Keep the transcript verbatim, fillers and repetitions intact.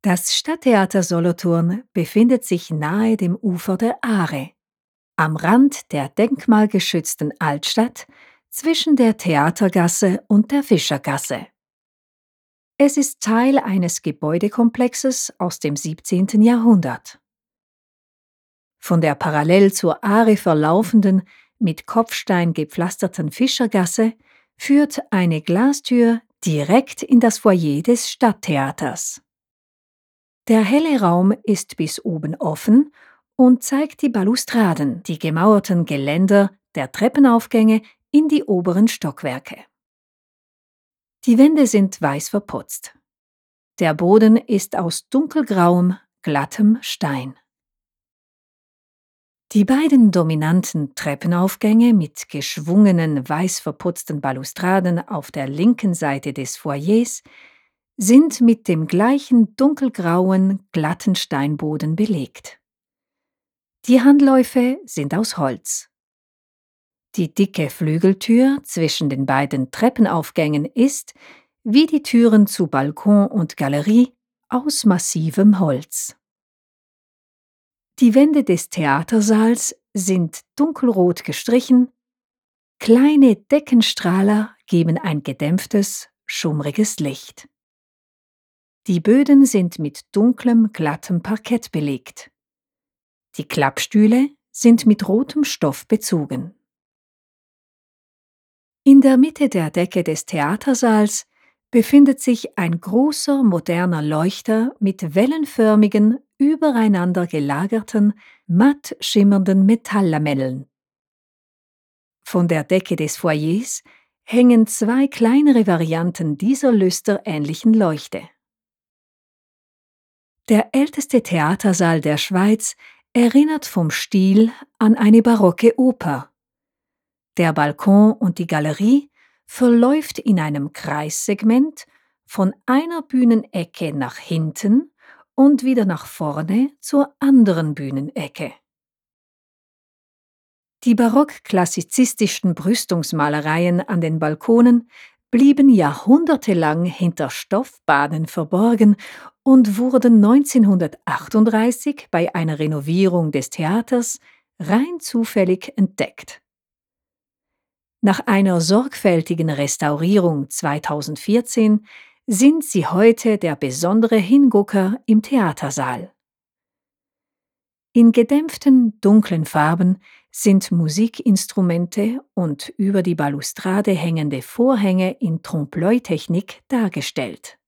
Das Stadttheater Solothurn befindet sich nahe dem Ufer der Aare, am Rand der denkmalgeschützten Altstadt zwischen der Theatergasse und der Fischergasse. Es ist Teil eines Gebäudekomplexes aus dem siebzehnten Jahrhundert. Von der parallel zur Aare verlaufenden, mit Kopfstein gepflasterten Fischergasse führt eine Glastür direkt in das Foyer des Stadttheaters. Der helle Raum ist bis oben offen und zeigt die Balustraden, die gemauerten Geländer der Treppenaufgänge in die oberen Stockwerke. Die Wände sind weiß verputzt. Der Boden ist aus dunkelgrauem, glattem Stein. Die beiden dominanten Treppenaufgänge mit geschwungenen, weiß verputzten Balustraden auf der linken Seite des Foyers sind mit dem gleichen dunkelgrauen, glatten Steinboden belegt. Die Handläufe sind aus Holz. Die dicke Flügeltür zwischen den beiden Treppenaufgängen ist, wie die Türen zu Balkon und Galerie, aus massivem Holz. Die Wände des Theatersaals sind dunkelrot gestrichen, kleine Deckenstrahler geben ein gedämpftes, schummriges Licht. Die Böden sind mit dunklem, glattem Parkett belegt. Die Klappstühle sind mit rotem Stoff bezogen. In der Mitte der Decke des Theatersaals befindet sich ein großer, moderner Leuchter mit wellenförmigen, übereinander gelagerten, matt schimmernden Metalllamellen. Von der Decke des Foyers hängen zwei kleinere Varianten dieser lüsterähnlichen Leuchte. Der älteste Theatersaal der Schweiz erinnert vom Stil an eine barocke Oper. Der Balkon und die Galerie verläuft in einem Kreissegment von einer Bühnenecke nach hinten und wieder nach vorne zur anderen Bühnenecke. Die barock-klassizistischen Brüstungsmalereien an den Balkonen blieben jahrhundertelang hinter Stoffbahnen verborgen und wurden neunzehnhundertachtunddreißig bei einer Renovierung des Theaters rein zufällig entdeckt. Nach einer sorgfältigen Restaurierung zweitausendvierzehn sind sie heute der besondere Hingucker im Theatersaal. In gedämpften, dunklen Farben sind Musikinstrumente und über die Balustrade hängende Vorhänge in Trompe-l'œil-Technik dargestellt.